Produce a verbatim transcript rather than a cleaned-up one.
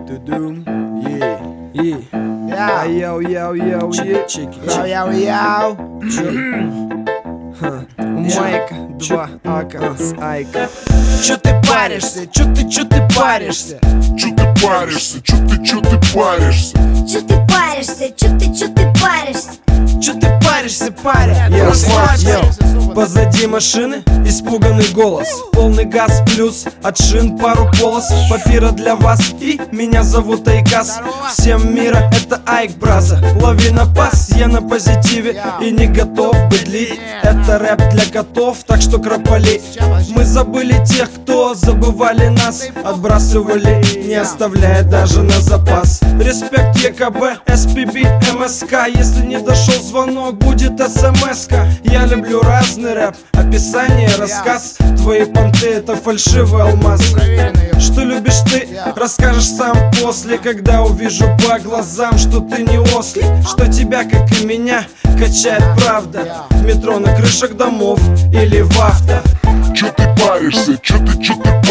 Тудум, е, е, яу, яу, яу, е, чеки, Яу, яу, яу. у Майка два ака с Айка. Чё ты паришься? Чё ты, чё ты паришься? Чё ты паришься? Чё ты, чё ты паришься? Чё ты паришься? Чё ты, чё ты паришься? Чё ты паришься, паря? Йоу, Расслабься. йоу. Позади машины испуганный голос. Полный газ плюс от шин пару полос. Папира для вас и меня зовут Айкас. Всем мира это Айк, браза. Лови на пас, я на позитиве и не готов быть лить. Это рэп для котов, так что кропали. Мы забыли тех, кто забывали нас. Отбрасывали, не оставляя даже на запас. Респект ЕКБ, СПБ, МСК. Если не дошел звонок, будет СМС-ка. Я люблю разный рэп, описание, рассказ. Твои понты это фальшивый алмаз. Что любишь ты, расскажешь сам после. Когда увижу по глазам, что ты не ослик. Что тебя, как и меня, качает правда. В метро, на крышах домов или в авто. Чё ты паришься? Чё ты, чё ты